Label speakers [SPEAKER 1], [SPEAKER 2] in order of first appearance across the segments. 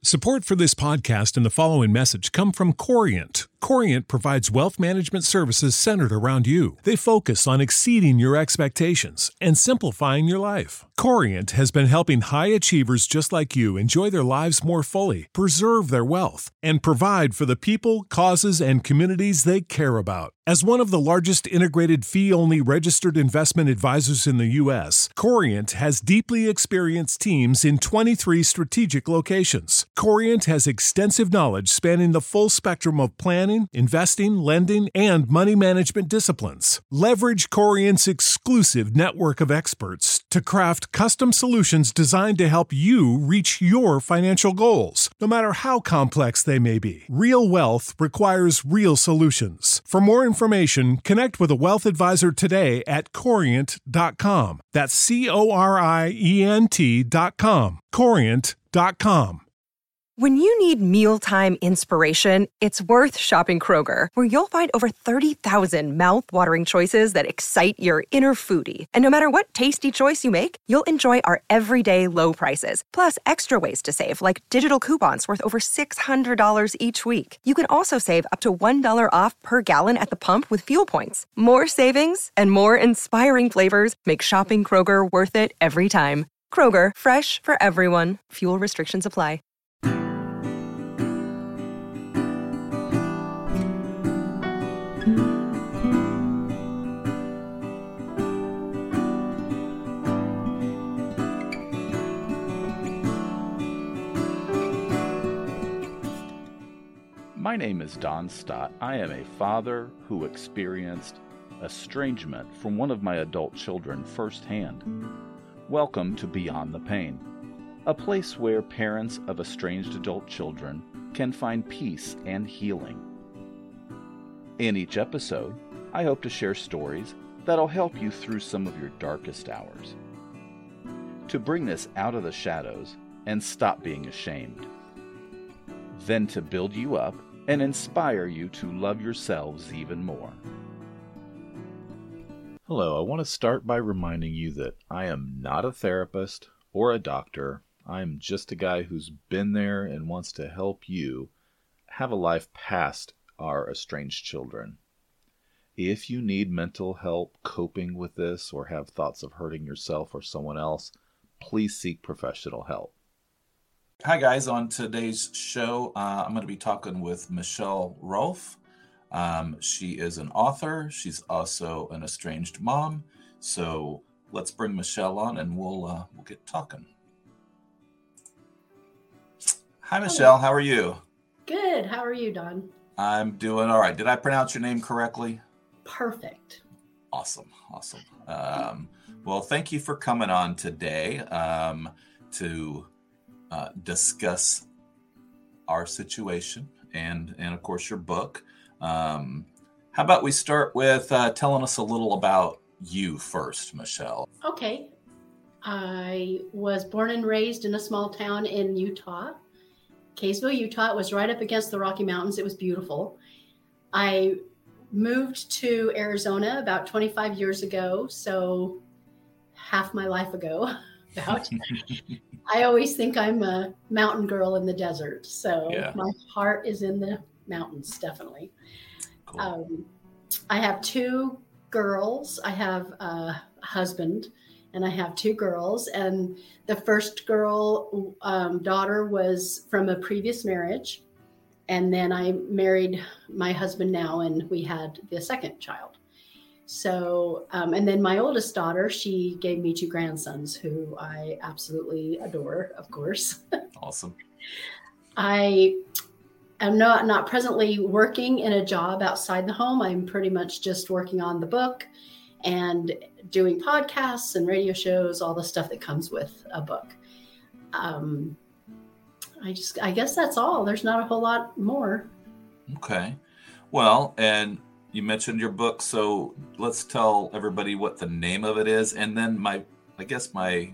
[SPEAKER 1] Support for this podcast and the following message come from Corient. Corient provides wealth management services centered around you. They focus on exceeding your expectations and simplifying your life. Corient has been helping high achievers just like you enjoy their lives more fully, preserve their wealth, and provide for the people, causes, and communities they care about. As one of the largest integrated fee-only registered investment advisors in the U.S., Corient has deeply experienced teams in 23 strategic locations. Corient has extensive knowledge spanning the full spectrum of planning, investing, lending, and money management disciplines. Leverage Corient's exclusive network of experts to craft custom solutions designed to help you reach your financial goals, no matter how complex they may be. Real wealth requires real solutions. For more information, connect with a wealth advisor today at Corient.com. That's Corient.com. Corient.com.
[SPEAKER 2] When you need mealtime inspiration, it's worth shopping Kroger, where you'll find over 30,000 mouth-watering choices that excite your inner foodie. And no matter what tasty choice you make, you'll enjoy our everyday low prices, plus extra ways to save, like digital coupons worth over $600 each week. You can also save up to $1 off per gallon at the pump with fuel points. More savings and more inspiring flavors make shopping Kroger worth it every time. Kroger, fresh for everyone. Fuel restrictions apply.
[SPEAKER 3] My name is Don Stott. I am a father who experienced estrangement from one of my adult children firsthand. Welcome to Beyond the Pain, a place where parents of estranged adult children can find peace and healing. In each episode, I hope to share stories that'll help you through some of your darkest hours, to bring this out of the shadows and stop being ashamed, then to build you up and inspire you to love yourselves even more. Hello, I want to start by reminding you that I am not a therapist or a doctor. I'm just a guy who's been there and wants to help you have a life past our estranged children. If you need mental help coping with this or have thoughts of hurting yourself or someone else, please seek professional help.
[SPEAKER 4] Hi guys, on today's show, I'm going to be talking with Michelle Rolfe. She is an author. She's also an estranged mom. So let's bring Michelle on and we'll get talking. Hi Michelle, how are you?
[SPEAKER 5] Good. How are you, Don?
[SPEAKER 4] I'm doing all right. Did I pronounce your name correctly?
[SPEAKER 5] Perfect.
[SPEAKER 4] Awesome. Well, thank you for coming on today to discuss our situation and of course your book. How about we start with telling us a little about you first, Michelle?
[SPEAKER 5] Okay. I was born and raised in a small town in Utah, Kaysville, Utah. It was right up against the Rocky Mountains. It was beautiful. I moved to Arizona about 25 years ago, so half my life ago, about. I always think I'm a mountain girl in the desert. So My heart is in the mountains, definitely. Cool. I have two girls. I have a husband and I have two girls. And the first girl, daughter, was from a previous marriage. And then I married my husband now, and we had the second child. So, and then my oldest daughter, she gave me two grandsons who I absolutely adore, of course.
[SPEAKER 4] Awesome.
[SPEAKER 5] I am not presently working in a job outside the home. I'm pretty much just working on the book and doing podcasts and radio shows, all the stuff that comes with a book. I guess that's all. There's not a whole lot more.
[SPEAKER 4] Okay. Well, and you mentioned your book, so let's tell everybody what the name of it is, and then let's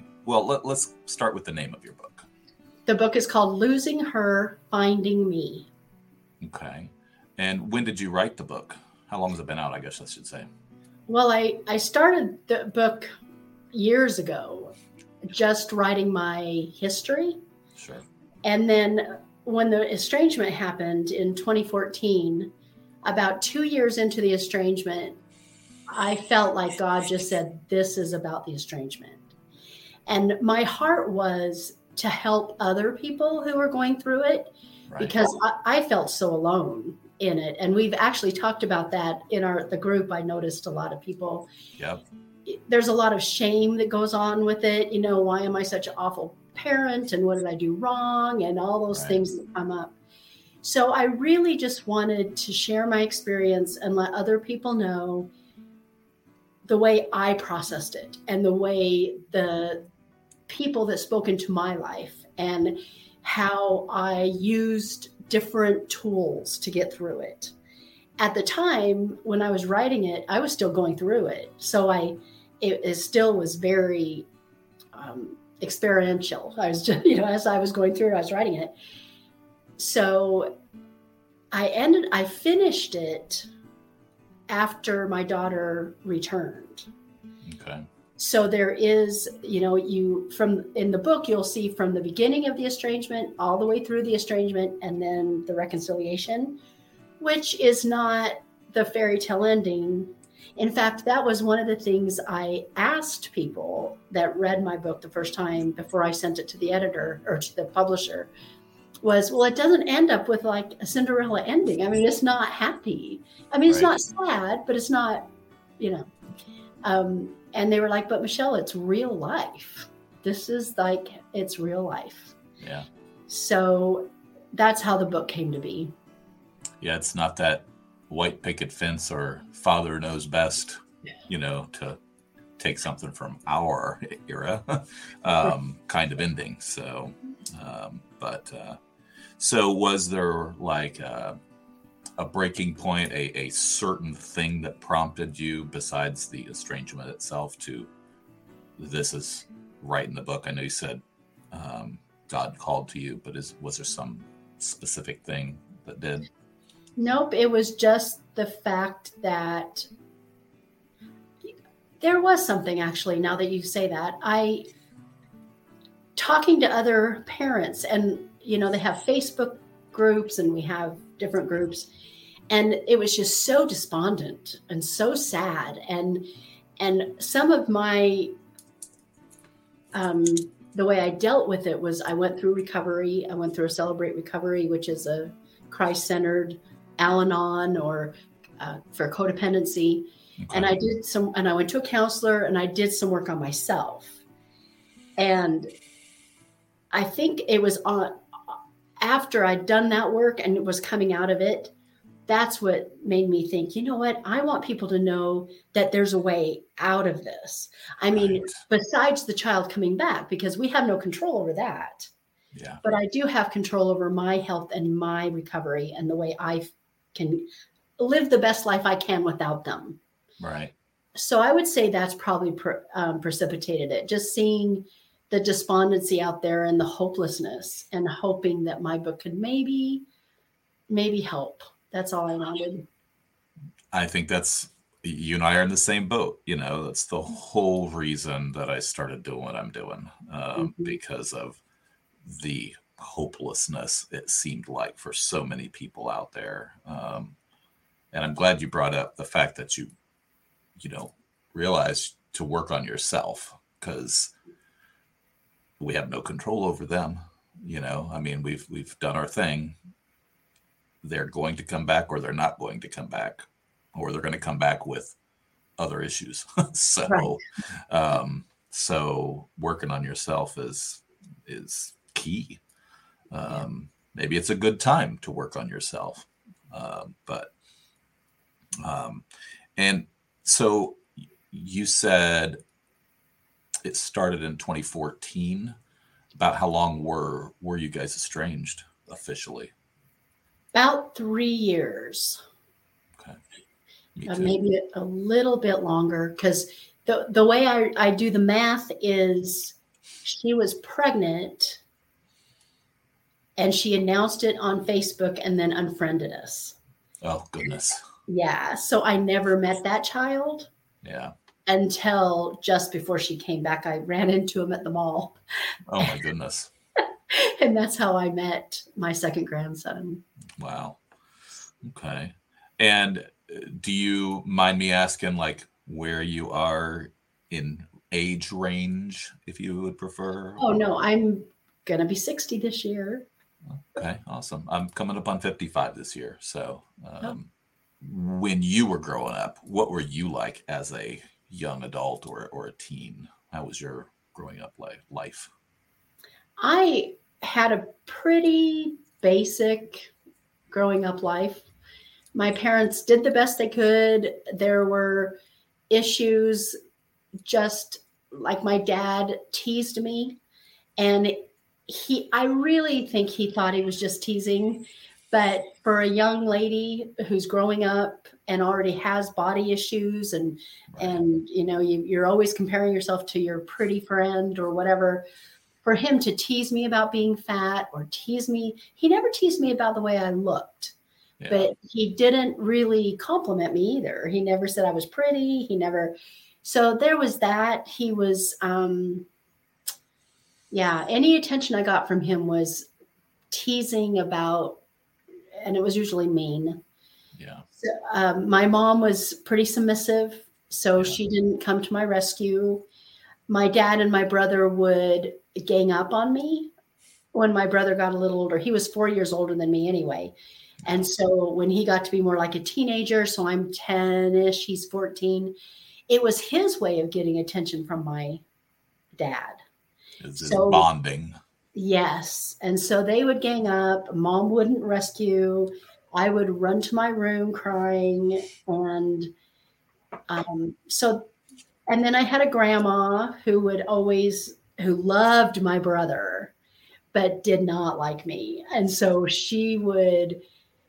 [SPEAKER 4] start with the name of your book.
[SPEAKER 5] The book is called Losing Her, Finding Me.
[SPEAKER 4] Okay. And when did you write the book? How long has it been out, I guess I should say?
[SPEAKER 5] Well, I started the book years ago, just writing my history.
[SPEAKER 4] Sure.
[SPEAKER 5] And then when the estrangement happened in 2014, about 2 years into the estrangement, I felt like God just said, this is about the estrangement. And my heart was to help other people who were going through it, right, because I felt so alone in it. And we've actually talked about that in the group. I noticed a lot of people.
[SPEAKER 4] Yep.
[SPEAKER 5] There's a lot of shame that goes on with it. You know, why am I such an awful parent? And what did I do wrong? And all those things that come up. So I really just wanted to share my experience and let other people know the way I processed it and the way the people that spoke into my life and how I used different tools to get through it. At the time when I was writing it, I was still going through it. So it still was very experiential. I was just, as I was going through it, I was writing it. So I finished it after my daughter returned.
[SPEAKER 4] Okay.
[SPEAKER 5] So there is, in the book, you'll see from the beginning of the estrangement all the way through the estrangement and then the reconciliation, which is not the fairy tale ending. In fact, that was one of the things I asked people that read my book the first time before I sent it to the editor or to the publisher was, well, it doesn't end up with like a Cinderella ending. I mean, it's not happy. I mean, it's not sad, but it's not, and they were like, but Michelle, it's real life. This is like, it's real life.
[SPEAKER 4] Yeah.
[SPEAKER 5] So that's how the book came to be.
[SPEAKER 4] Yeah. It's not that white picket fence or father knows best, to take something from our era, kind of ending. So, so was there like a breaking point, a certain thing that prompted you besides the estrangement itself to, this is right in the book? I know you said God called to you, but was there some specific thing that did?
[SPEAKER 5] Nope. It was just the fact that there was something, actually, now that you say that. Talking to other parents, and, they have Facebook groups and we have different groups. And it was just so despondent and so sad. And some of my, the way I dealt with it was I went through recovery. I went through a Celebrate Recovery, which is a Christ-centered Al-Anon or for codependency. Okay. And I went to a counselor and I did some work on myself. And I think it was after I'd done that work and it was coming out of it, that's what made me think, you know what? I want people to know that there's a way out of this. I mean, besides the child coming back, because we have no control over that.
[SPEAKER 4] Yeah.
[SPEAKER 5] But I do have control over my health and my recovery and the way I can live the best life I can without them.
[SPEAKER 4] Right.
[SPEAKER 5] So I would say that's probably precipitated it. Just seeing the despondency out there and the hopelessness and hoping that my book could maybe help. That's all I wanted.
[SPEAKER 4] I think you and I are in the same boat. That's the whole reason that I started doing what I'm doing, because of the hopelessness it seemed like for so many people out there. And I'm glad you brought up the fact that you realized to work on yourself, because we have no control over them. I mean, we've done our thing. They're going to come back or they're not going to come back, or they're going to come back with other issues. So working on yourself is key. Maybe it's a good time to work on yourself. And so you said it started in 2014. About how long were you guys estranged officially?
[SPEAKER 5] About 3 years.
[SPEAKER 4] Okay.
[SPEAKER 5] Maybe a little bit longer, because the way I do the math is she was pregnant and she announced it on Facebook and then unfriended us.
[SPEAKER 4] Oh, goodness.
[SPEAKER 5] Yeah. So I never met that child.
[SPEAKER 4] Yeah.
[SPEAKER 5] Until just before she came back. I ran into him at the mall.
[SPEAKER 4] Oh, my goodness.
[SPEAKER 5] And that's how I met my second grandson.
[SPEAKER 4] Wow. Okay. And do you mind me asking, like, where you are in age range, if you would prefer?
[SPEAKER 5] Oh, no, I'm going to be 60 this year.
[SPEAKER 4] Okay, awesome. I'm coming up on 55 this year. So when you were growing up, what were you like as a young adult or a teen? How was your growing up life?
[SPEAKER 5] I had a pretty basic growing up life. My parents did the best they could. There were issues, just like my dad teased me. And I really think he thought he was just teasing. But for a young lady who's growing up and already has body issues and you're always comparing yourself to your pretty friend or whatever, for him to tease me about being fat or he never teased me about the way I looked. Yeah. But he didn't really compliment me either. He never said I was pretty. So there was that. He was, any attention I got from him was teasing about, and it was usually mean.
[SPEAKER 4] Yeah.
[SPEAKER 5] So, my mom was pretty submissive, so she didn't come to my rescue. My dad and my brother would gang up on me when my brother got a little older. He was 4 years older than me anyway. And so when he got to be more like a teenager, so I'm 10-ish, he's 14, it was his way of getting attention from my dad.
[SPEAKER 4] It's bonding.
[SPEAKER 5] Yes. And so they would gang up. Mom wouldn't rescue. I would run to my room crying. And and then I had a grandma who loved my brother, but did not like me. And so she would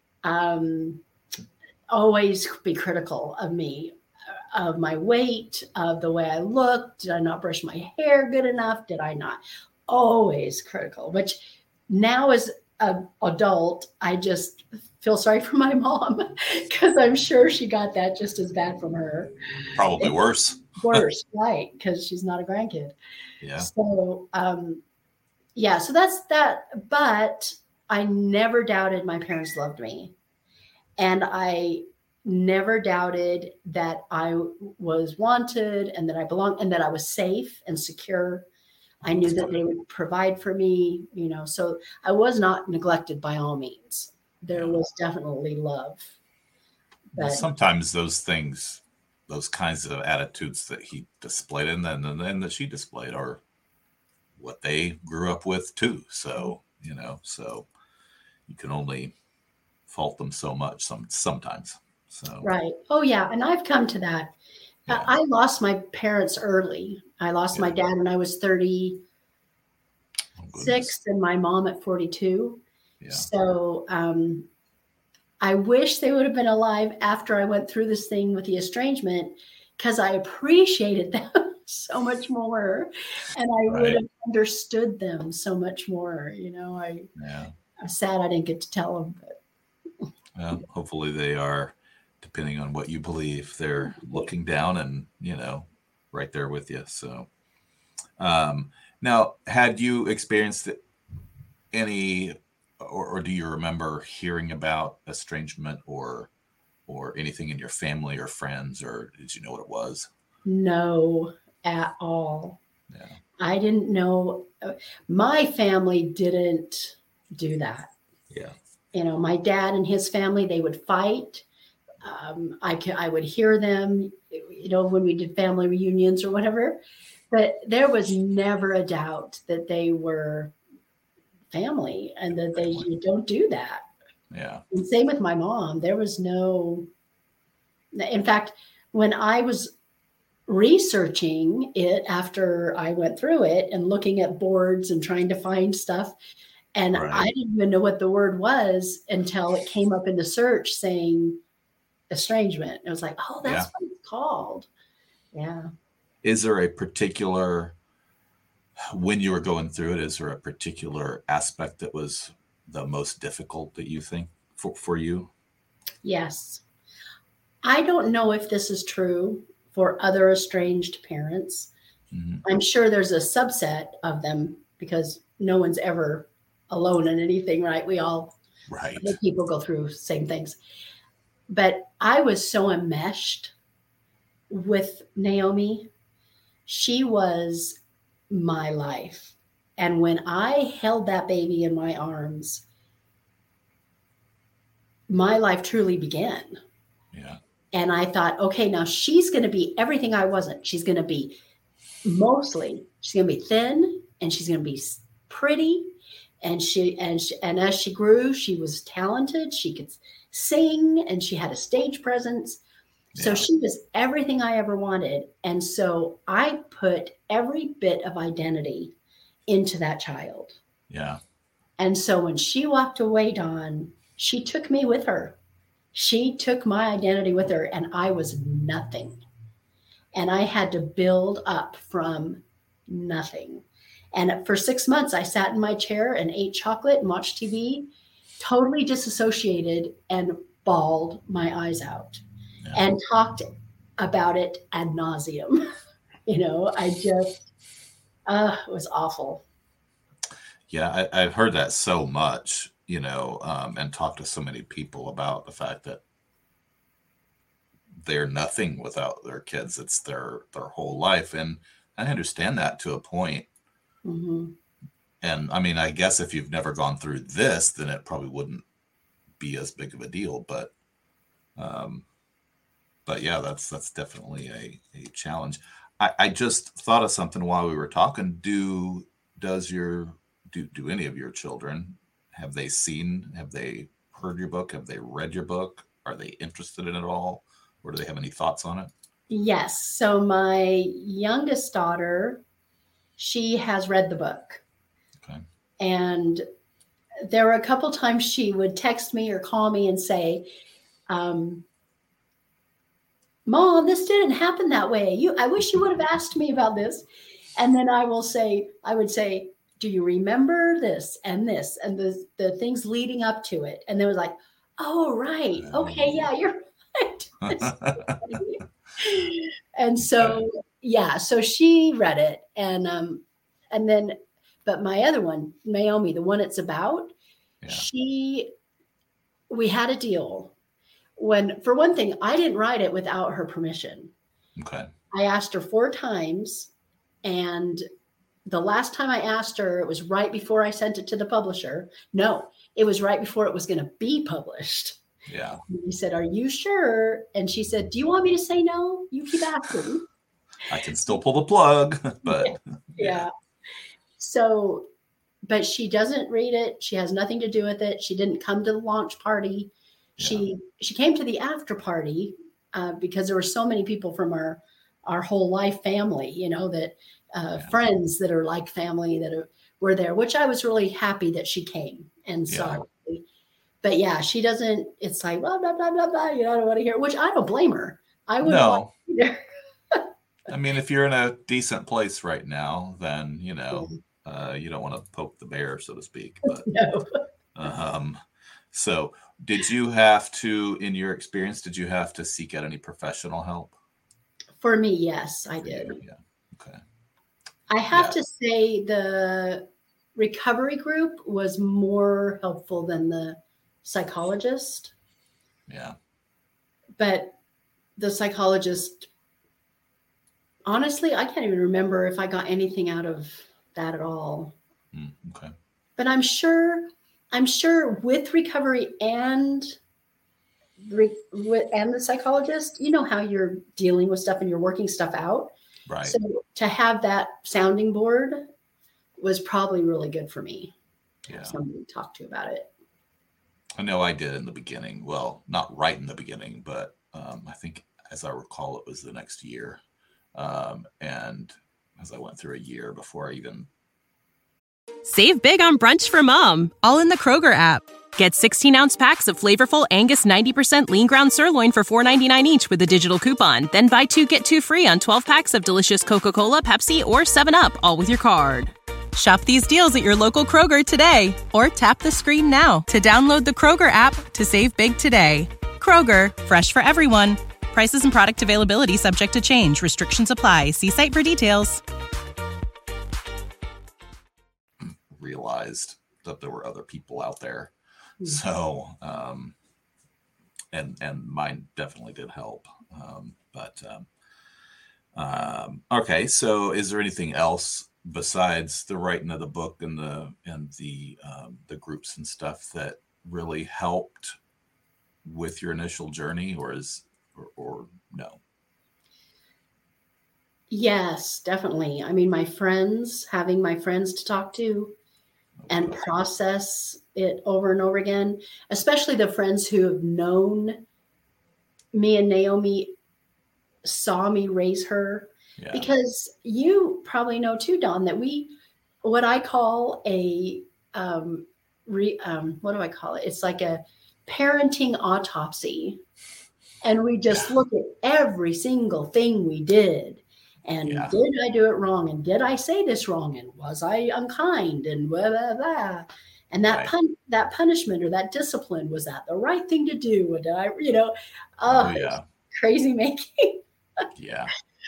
[SPEAKER 5] always be critical of me, of my weight, of the way I looked. Did I not brush my hair good enough? Did I not? Always critical, which now as an adult, I just feel sorry for my mom because I'm sure she got that just as bad from her.
[SPEAKER 4] Probably worse.
[SPEAKER 5] Worse, right, because she's not a grandkid.
[SPEAKER 4] Yeah.
[SPEAKER 5] So, so that's that. But I never doubted my parents loved me. And I never doubted that I was wanted and that I belonged and that I was safe and secure. I knew that they would provide for me, so I was not neglected by all means. There was definitely love.
[SPEAKER 4] But sometimes those things, those kinds of attitudes that he displayed and then that she displayed are what they grew up with too. So, so you can only fault them so much sometimes. So
[SPEAKER 5] right. Oh yeah. And I've come to that. Yeah. I lost my parents early. I lost my dad when I was 36 and my mom at 42. Yeah. So I wish they would have been alive after I went through this thing with the estrangement, because I appreciated them so much more and I would have understood them so much more. I'm sad I didn't get to tell them. But.
[SPEAKER 4] Well, hopefully they are, depending on what you believe, they're looking down and, right there with you. So now, had you experienced any, or do you remember hearing about estrangement or anything in your family or friends, or did you know what it was?
[SPEAKER 5] No, at all.
[SPEAKER 4] Yeah.
[SPEAKER 5] I didn't know. My family didn't do that.
[SPEAKER 4] Yeah.
[SPEAKER 5] My dad and his family, they would fight. I would hear them, when we did family reunions or whatever, but there was never a doubt that they were family and that you don't do that.
[SPEAKER 4] Yeah.
[SPEAKER 5] And same with my mom. There was in fact, when I was researching it after I went through it and looking at boards and trying to find stuff, and I didn't even know what the word was until it came up in the search saying estrangement. It was like, oh, that's what it's called. Yeah.
[SPEAKER 4] Is there a particular, when you were going through it, is there a particular aspect that was the most difficult that you think for you?
[SPEAKER 5] Yes. I don't know if this is true for other estranged parents. Mm-hmm. I'm sure there's a subset of them because no one's ever alone in anything, right? We all,
[SPEAKER 4] Right.
[SPEAKER 5] people go through same things. But I was so enmeshed with Naomi. She was my life. And when I held that baby in my arms, my life truly began.
[SPEAKER 4] Yeah.
[SPEAKER 5] And I thought, okay, now she's going to be everything I wasn't. She's going to be she's going to be thin, and she's going to be pretty. And as she grew, she was talented. She could sing, and she had a stage presence. Yeah. So she was everything I ever wanted. And so I put every bit of identity into that child.
[SPEAKER 4] Yeah.
[SPEAKER 5] And so when she walked away, Dawn, she took me with her. She took my identity with her, and I was nothing. And I had to build up from nothing. And for 6 months, I sat in my chair and ate chocolate and watched TV, totally disassociated, and bawled my eyes out, and talked about it ad nauseum. I just, it was awful.
[SPEAKER 4] Yeah, I've heard that so much, and talked to so many people about the fact that they're nothing without their kids. It's their whole life. And I understand that to a point.
[SPEAKER 5] Mm-hmm.
[SPEAKER 4] And I mean, I guess if you've never gone through this, then it probably wouldn't be as big of a deal. But yeah, that's definitely a challenge. I just thought of something while we were talking. Do any of your children, have they heard your book? Have they read your book? Are they interested in it all? Or do they have any thoughts on it?
[SPEAKER 5] Yes. So my youngest daughter, she has read the book.
[SPEAKER 4] Okay. And
[SPEAKER 5] there were a couple times she would text me or call me and say, Mom, this didn't happen that way. I wish you would have asked me about this. And then I would say, do you remember this and the things leading up to it? And they was like, oh, right. Okay. Yeah, you're right. And so, yeah, so she read it. And then, but my other one, Naomi, the one it's about, we had a deal. For one thing, I didn't write it without her permission.
[SPEAKER 4] Okay.
[SPEAKER 5] I asked her 4 times, and the last time I asked her, it was right before I sent it to the publisher. No, it was right before it was going to be published.
[SPEAKER 4] Yeah.
[SPEAKER 5] He said, are you sure? And she said, do you want me to say no? You keep asking.
[SPEAKER 4] I can still pull the plug, but
[SPEAKER 5] yeah. So, but she doesn't read it. She has nothing to do with it. She didn't come to the launch party. She came to the after party because there were so many people from our whole life family, friends that are like family that were there, which I was really happy that she came and saw. But yeah, she doesn't. It's like blah blah blah blah blah. I don't want to hear. Which I don't blame her. I wouldn't want either.
[SPEAKER 4] I mean, if you're in a decent place right now, then you don't want to poke the bear, so to speak. But
[SPEAKER 5] no.
[SPEAKER 4] So did you have to, in your experience, seek out any professional help?
[SPEAKER 5] For me, yes, I did.
[SPEAKER 4] Yeah. Okay.
[SPEAKER 5] I have to say the recovery group was more helpful than the psychologist.
[SPEAKER 4] Yeah.
[SPEAKER 5] But the psychologist, honestly, I can't even remember if I got anything out of that at all.
[SPEAKER 4] Okay.
[SPEAKER 5] But I'm sure with recovery and the psychologist, you know how you're dealing with stuff and you're working stuff out.
[SPEAKER 4] Right.
[SPEAKER 5] So to have that sounding board was probably really good for me. To have somebody to talk to about it.
[SPEAKER 4] I know I did in the beginning. Well, not right in the beginning, but I think, as I recall, it was the next year. And as I went through a year before I even...
[SPEAKER 6] Save big on brunch for mom, all in the Kroger app. Get 16-ounce packs of flavorful Angus 90% lean ground sirloin for $4.99 each with a digital coupon. Then buy 2, get 2 free on 12 packs of delicious Coca-Cola, Pepsi, or 7-Up, all with your card. Shop these deals at your local Kroger today, or tap the screen now to download the Kroger app to save big today. Kroger, fresh for everyone. Prices and product availability subject to change. Restrictions apply. See site for details.
[SPEAKER 4] Realized that there were other people out there.
[SPEAKER 5] Mhm.
[SPEAKER 4] So, and mine definitely did help. Okay. So is there anything else besides the writing of the book and the groups and stuff that really helped with your initial journey, or no?
[SPEAKER 5] Yes, definitely. I mean, having my friends to talk to and process it over and over again, especially the friends who have known me and Naomi, saw me raise her.
[SPEAKER 4] Yeah.
[SPEAKER 5] Because you probably know too, Don, that what I call a, what do I call it? It's like a parenting autopsy. And we just look at every single thing we did. And did I do it wrong? And did I say this wrong? And was I unkind? And blah, blah, blah. And that that punishment or that discipline, was that the right thing to do? And I, crazy making.
[SPEAKER 4] Yeah.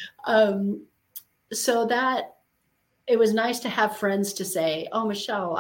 [SPEAKER 5] So that it was nice to have friends to say, "Oh, Michelle,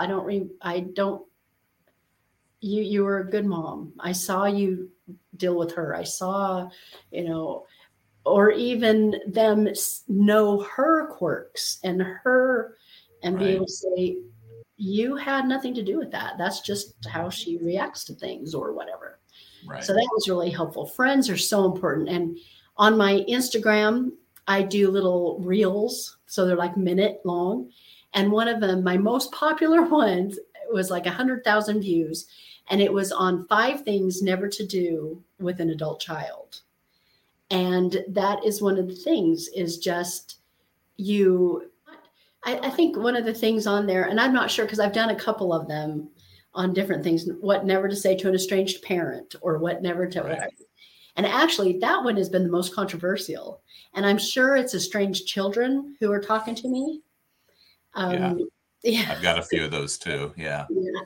[SPEAKER 5] you were a good mom. I saw you deal with her. I saw, or even them know her quirks and be able to say, you had nothing to do with that. That's just how she reacts to things or whatever."
[SPEAKER 4] Right.
[SPEAKER 5] So that was really helpful. Friends are so important. And on my Instagram, I do little reels. So they're like minute long. And one of them, my most popular ones, was like 100,000 views. And it was on 5 things never to do with an adult child. And that is one of the things is just I think one of the things on there, and I'm not sure because I've done a couple of them on different things, what never to say to an estranged parent or what never to whatever. And actually that one has been the most controversial. And I'm sure it's estranged children who are talking to me.
[SPEAKER 4] I've got a few of those too. Yeah.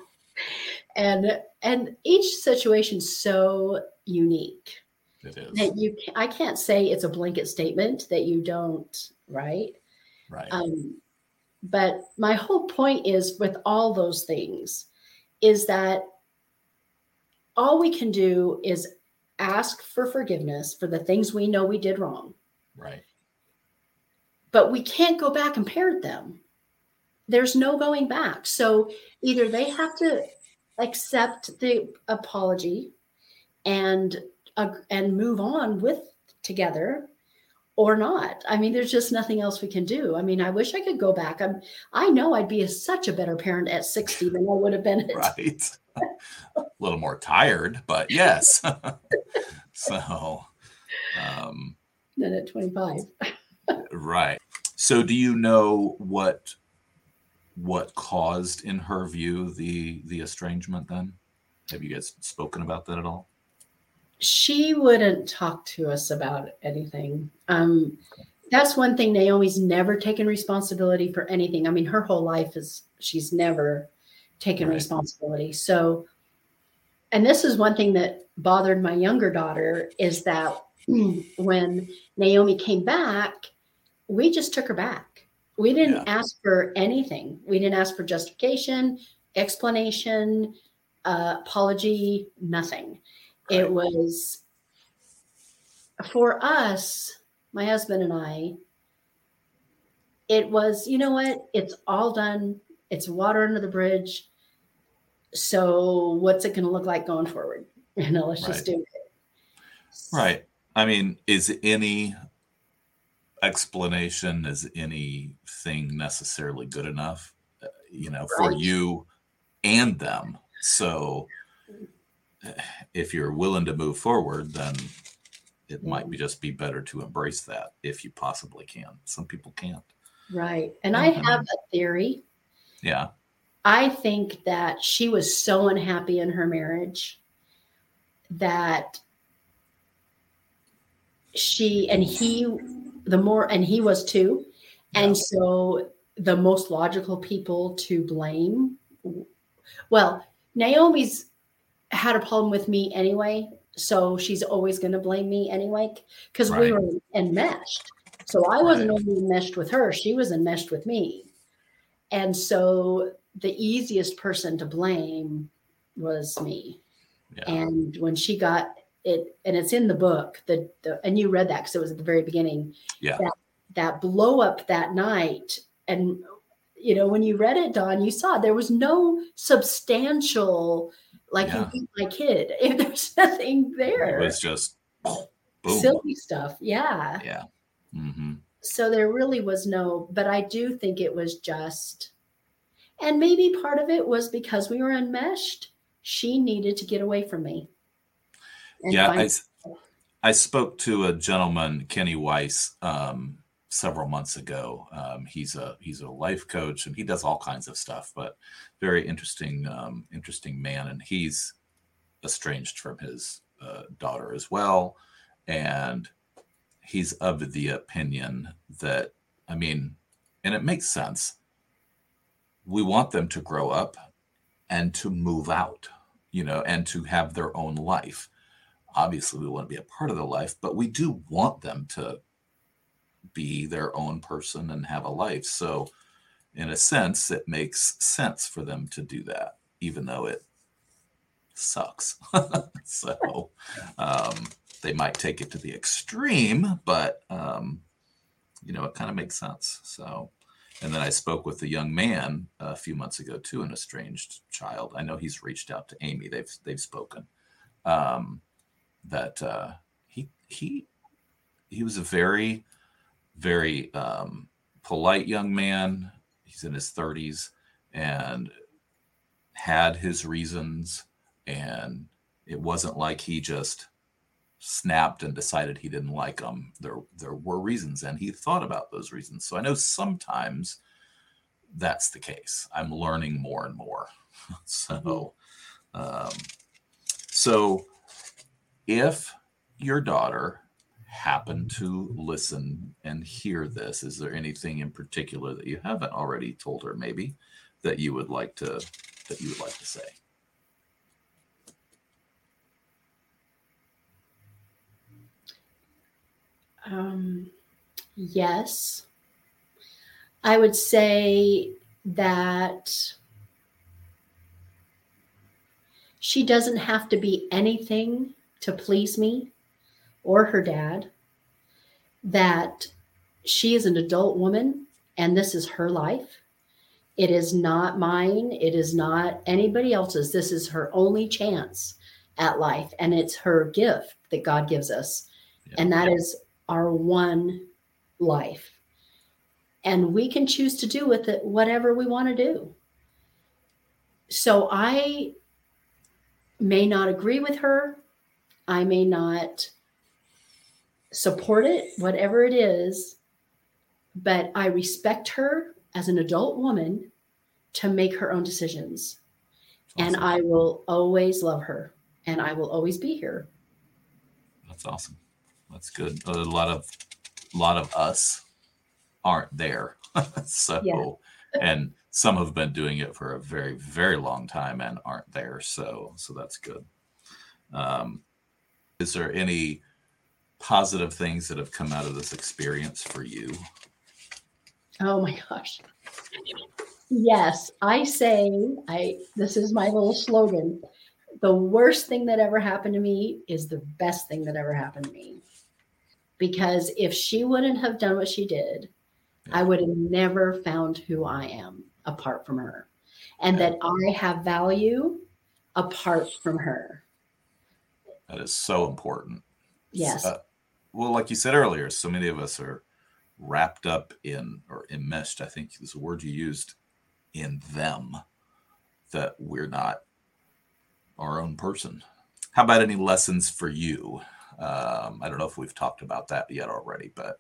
[SPEAKER 5] And each situation's so unique.
[SPEAKER 4] It is.
[SPEAKER 5] That I can't say it's a blanket statement that you don't, right?
[SPEAKER 4] Right.
[SPEAKER 5] But my whole point is with all those things is that all we can do is ask for forgiveness for the things we know we did wrong.
[SPEAKER 4] Right.
[SPEAKER 5] But we can't go back and parent them. There's no going back. So either they have to accept the apology and move on together or not. I mean, there's just nothing else we can do. I mean, I wish I could go back. I know I'd be such a better parent at 60 than I would have been at
[SPEAKER 4] right. A little more tired, but yes. So
[SPEAKER 5] than at 25.
[SPEAKER 4] Right. So do you know what caused, in her view, the estrangement then? Have you guys spoken about that at all?
[SPEAKER 5] She wouldn't talk to us about anything. That's one thing. Naomi's never taken responsibility for anything. I mean, her whole life she's never taken responsibility. So, and this is one thing that bothered my younger daughter is that when Naomi came back, we just took her back. We didn't ask for anything. We didn't ask for justification, explanation, apology, nothing. Right. It was for us, my husband and I, it was, you know what? It's all done. It's water under the bridge. So what's it going to look like going forward? Let's just do it.
[SPEAKER 4] Right. I mean, is any explanation, is anything necessarily good enough, for you and them? So if you're willing to move forward, then it might just be better to embrace that if you possibly can. Some people can't.
[SPEAKER 5] Right. And I have a theory.
[SPEAKER 4] Yeah.
[SPEAKER 5] I think that she was so unhappy in her marriage that he was too. Yeah. And so the most logical people to blame, well, Naomi's had a problem with me anyway. So she's always going to blame me anyway, because we were enmeshed. So I wasn't only enmeshed with her, she was enmeshed with me. And so the easiest person to blame was me.
[SPEAKER 4] Yeah.
[SPEAKER 5] And when she got it, and it's in the book, and you read that because it was at the very beginning.
[SPEAKER 4] Yeah.
[SPEAKER 5] That blow up that night. And, when you read it, Don, you saw there was no substantial, like, you beat my kid. There's nothing there.
[SPEAKER 4] It was just boom.
[SPEAKER 5] Silly stuff. Yeah.
[SPEAKER 4] Yeah. Mm-hmm.
[SPEAKER 5] So there really was no, but I do think it was just, and maybe part of it was because we were enmeshed. She needed to get away from me.
[SPEAKER 4] Yeah. I spoke to a gentleman, Kenny Weiss, several months ago. He's a life coach, and he does all kinds of stuff, but very interesting man. And he's estranged from his daughter as well. And he's of the opinion that, and it makes sense. We want them to grow up and to move out, and to have their own life. Obviously, we want to be a part of their life, but we do want them to be their own person and have a life. So in a sense, it makes sense for them to do that, even though it sucks. So they might take it to the extreme, but it kind of makes sense. So, and then I spoke with a young man a few months ago too, an estranged child. I know he's reached out to Amy. They've spoken. That he was a very, very polite young man. He's in his 30s and had his reasons, and it wasn't like he just snapped and decided he didn't like them. There were reasons, and he thought about those reasons. So I know sometimes that's the case. I'm learning more and more. So if your daughter happened to listen and hear this, is there anything in particular that you haven't already told her, maybe, that you would like to say?
[SPEAKER 5] Yes. I would say that she doesn't have to be anything to please me or her dad, that she is an adult woman and this is her life. It is not mine. It is not anybody else's. This is her only chance at life. And it's her gift that God gives us. Yeah. And that is our one life. And we can choose to do with it whatever we want to do. So I may not agree with her. I may not support it, whatever it is, but I respect her as an adult woman to make her own decisions. Awesome. And I will always love her, and I will always be here.
[SPEAKER 4] That's awesome. That's good. A lot of us aren't there. So, yeah. And some have been doing it for a very, very long time and aren't there. So that's good. Is there any positive things that have come out of this experience for you?
[SPEAKER 5] Oh my gosh. Yes, this is my little slogan. The worst thing that ever happened to me is the best thing that ever happened to me. Because if she wouldn't have done what she did, I would have never found who I am apart from her. And that I have value apart from her.
[SPEAKER 4] That is so important.
[SPEAKER 5] Yes.
[SPEAKER 4] Well, like you said earlier, so many of us are wrapped up in, or enmeshed, I think is the word you used, in them, that we're not our own person. How about any lessons for you? I don't know if we've talked about that yet already, but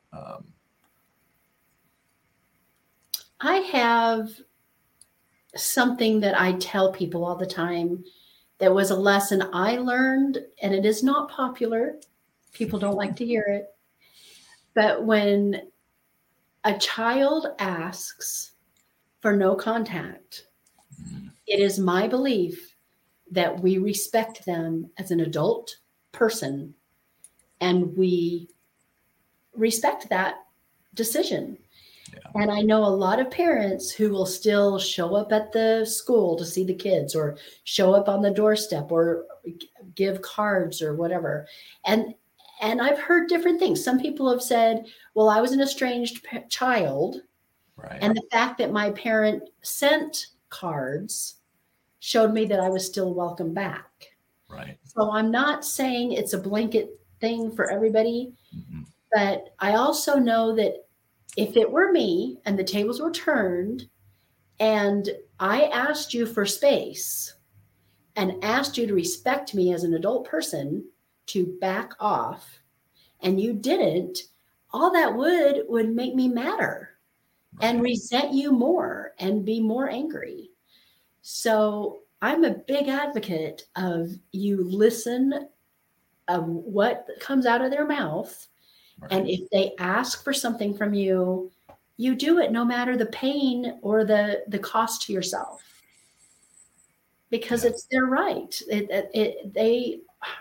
[SPEAKER 5] I have something that I tell people all the time that was a lesson I learned, and it is not popular. People don't like to hear it. But when a child asks for no contact, it is my belief that we respect them as an adult person, and we respect that decision. And I know a lot of parents who will still show up at the school to see the kids, or show up on the doorstep, or give cards or whatever. And I've heard different things. Some people have said, well, I was an estranged child.
[SPEAKER 4] Right.
[SPEAKER 5] And the fact that my parent sent cards showed me that I was still welcome back.
[SPEAKER 4] Right.
[SPEAKER 5] So I'm not saying it's a blanket thing for everybody,
[SPEAKER 4] Mm-hmm.
[SPEAKER 5] but I also know that if it were me and the tables were turned and I asked you for space and asked you to respect me as an adult person, to back off, and you didn't, all that would make me madder and resent you more and be more angry. So I'm a big advocate of you listen of what comes out of their mouth.
[SPEAKER 4] Right.
[SPEAKER 5] And if they ask for something from you, you do it no matter the pain or the cost to yourself, because it's their right. I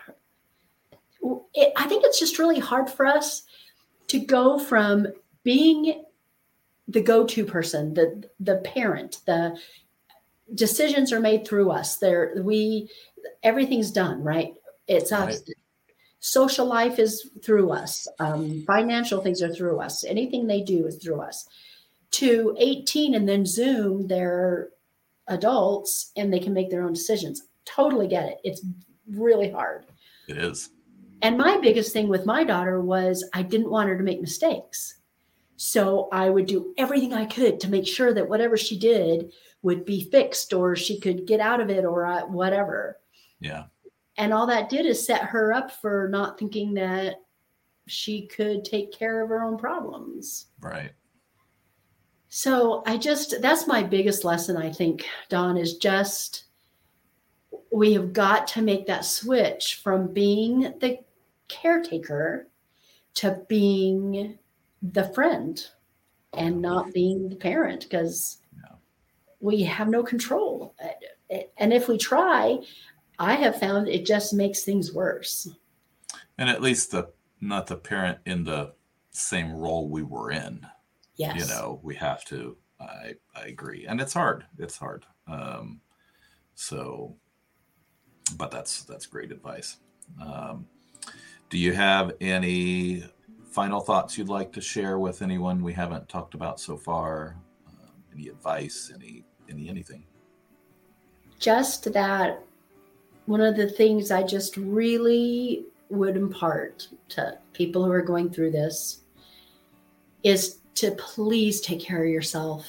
[SPEAKER 5] think it's just really hard for us to go from being the go-to person, the parent, the decisions are made through us. Everything's done, right? It's us.
[SPEAKER 4] Right.
[SPEAKER 5] Social life is through us. Financial things are through us. Anything they do is through us. To 18 and then Zoom, they're adults and they can make their own decisions. Totally get it. It's really hard.
[SPEAKER 4] It is.
[SPEAKER 5] And my biggest thing with my daughter was I didn't want her to make mistakes. So I would do everything I could to make sure that whatever she did would be fixed, or she could get out of it, or whatever.
[SPEAKER 4] Yeah. And
[SPEAKER 5] all that did is set her up for not thinking that she could take care of her own problems.
[SPEAKER 4] Right.
[SPEAKER 5] So that's my biggest lesson, I think, Dawn, is just we have got to make that switch from being the caretaker to being the friend and not being the parent, because we have no control. And if we try, I have found it just makes things worse.
[SPEAKER 4] And at least not the parent in the same role we were in.
[SPEAKER 5] Yes.
[SPEAKER 4] We have to, I agree. And it's hard. But that's great advice. Do you have any final thoughts you'd like to share with anyone we haven't talked about so far? Any advice, anything?
[SPEAKER 5] Just that one of the things I just really would impart to people who are going through this is to please take care of yourself.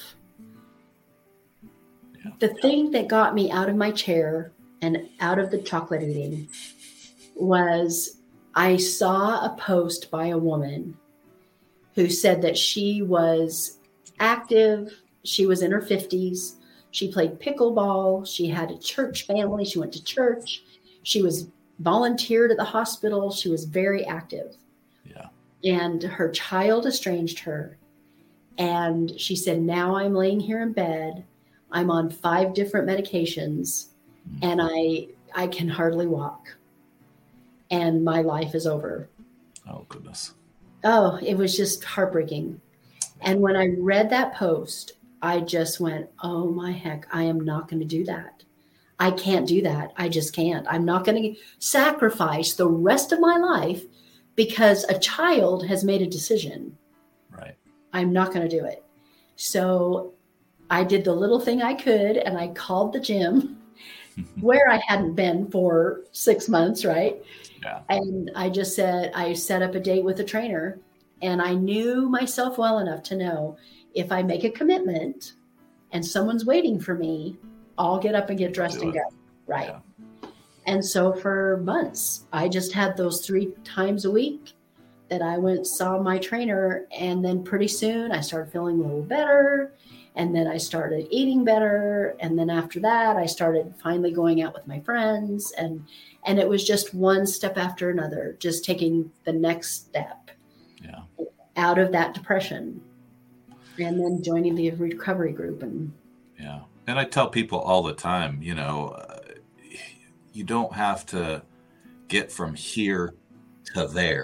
[SPEAKER 5] Yeah. The thing that got me out of my chair and out of the chocolate eating was I saw a post by a woman who said that she was active. She was in her 50s. She played pickleball. She had a church family. She went to church. She was volunteered at the hospital. She was very active.
[SPEAKER 4] Yeah. And
[SPEAKER 5] her child estranged her. And she said, now I'm laying here in bed. I'm on 5 different medications, and I can hardly walk. And my life is over.
[SPEAKER 4] Oh, goodness.
[SPEAKER 5] Oh, it was just heartbreaking. And when I read that post, I just went, oh my heck, I am not going to do that. I can't do that. I just can't. I'm not going to sacrifice the rest of my life because a child has made a decision.
[SPEAKER 4] Right.
[SPEAKER 5] I'm not going to do it. So I did the little thing I could, and I called the gym where I hadn't been for 6 months, right?
[SPEAKER 4] Yeah.
[SPEAKER 5] And I just said, I set up a date with a trainer, and I knew myself well enough to know if I make a commitment and someone's waiting for me, I'll get up and get dressed and go. Right. Yeah. And so for months, I just had those 3 times a week that I went, saw my trainer. And then pretty soon I started feeling a little better. And then I started eating better. And then after that, I started finally going out with my friends. And it was just one step after another, just taking the next step out of that depression. And then joining the recovery group. And
[SPEAKER 4] I tell people all the time, you don't have to get from here to there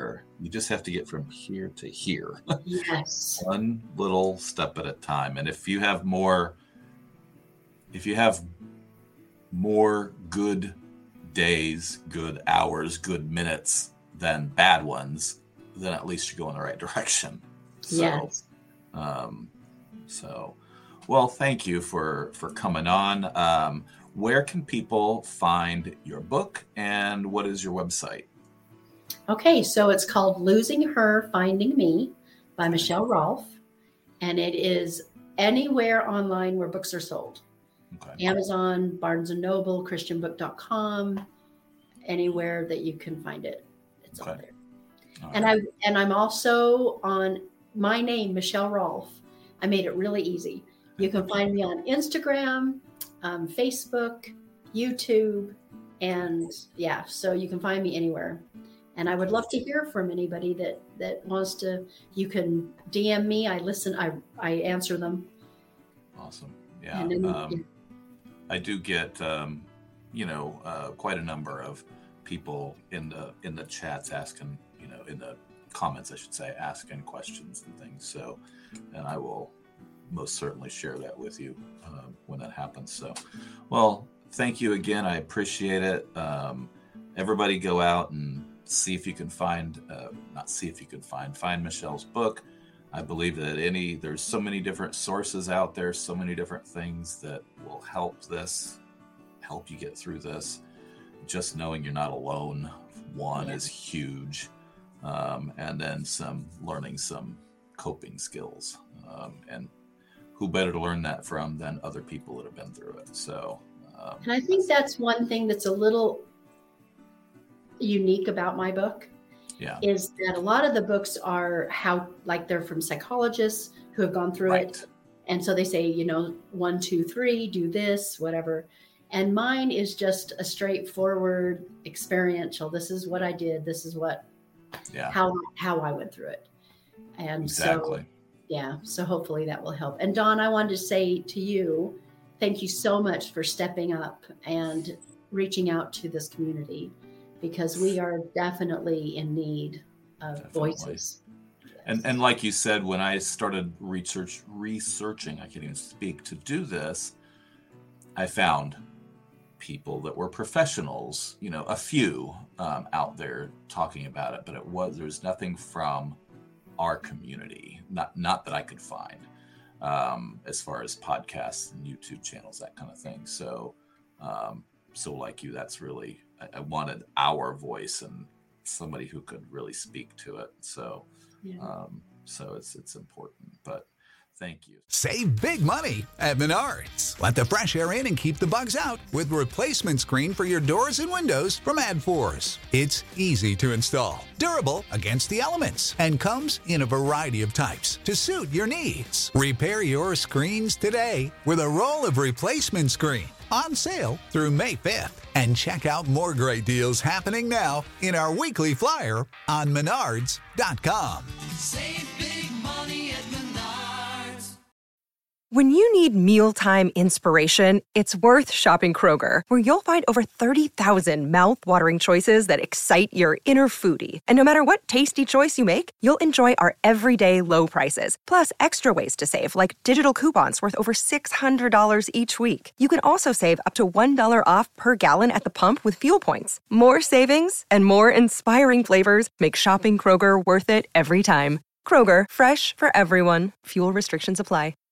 [SPEAKER 4] You just have to get from here to here.
[SPEAKER 5] Yes.
[SPEAKER 4] One little step at a time. And if you have more good days, good hours, good minutes than bad ones, then at least you're going the right direction.
[SPEAKER 5] Yes.
[SPEAKER 4] Well, thank you for coming on. Where can people find your book, and what is your website?
[SPEAKER 5] Okay, so it's called Losing Her, Finding Me by Michelle Rolfe, and it is anywhere online where books are sold.
[SPEAKER 4] Okay.
[SPEAKER 5] Amazon, Barnes & Noble, christianbook.com, anywhere that you can find it. It's all there. All right. And I'm also on my name, Michelle Rolfe. I made it really easy. You can find me on Instagram, Facebook, YouTube, and so you can find me anywhere. And I would love to hear from anybody that wants to. You can DM me. I listen. I answer them.
[SPEAKER 4] Awesome. Yeah. I do get quite a number of people in the chats asking, in the comments, I should say, asking questions and things. So, and I will most certainly share that with you when that happens. So, well, thank you again. I appreciate it. Everybody go out and see if you can find Michelle's book. I believe that there's so many different sources out there, so many different things that will help you get through this. Just knowing you're not alone, is huge. And then learning some coping skills. And who better to learn that from than other people that have been through it. So,
[SPEAKER 5] and I think that's one thing that's a little unique about my book.
[SPEAKER 4] Yeah.
[SPEAKER 5] Is that a lot of the books are they're from psychologists who have gone through it. And so they say, 1, 2, 3, do this, whatever. And mine is just a straightforward experiential. This is what I did. This is how I went through it. And
[SPEAKER 4] exactly.
[SPEAKER 5] So hopefully that will help. And Dawn, I wanted to say to you, thank you so much for stepping up and reaching out to this community, because we are definitely in need of voices.
[SPEAKER 4] And like you said, when I started researching, I can't even speak, to do this, I found people that were professionals, a few out there talking about it, but there's nothing from our community, not that I could find, as far as podcasts and YouTube channels, that kind of thing. So like you, that's really, I wanted our voice and somebody who could really speak to it. So, so it's important, but thank you.
[SPEAKER 7] Save big money at Menards. Let the fresh air in and keep the bugs out with replacement screen for your doors and windows from AdForce. It's easy to install, durable against the elements, and comes in a variety of types to suit your needs. Repair your screens today with a roll of replacement screen. On sale through May 5th. And check out more great deals happening now in our weekly flyer on Menards.com.
[SPEAKER 8] Save big money at Menards.
[SPEAKER 2] When you need mealtime inspiration, it's worth shopping Kroger, where you'll find over 30,000 mouth-watering choices that excite your inner foodie. And no matter what tasty choice you make, you'll enjoy our everyday low prices, plus extra ways to save, like digital coupons worth over $600 each week. You can also save up to $1 off per gallon at the pump with fuel points. More savings and more inspiring flavors make shopping Kroger worth it every time. Kroger, fresh for everyone. Fuel restrictions apply.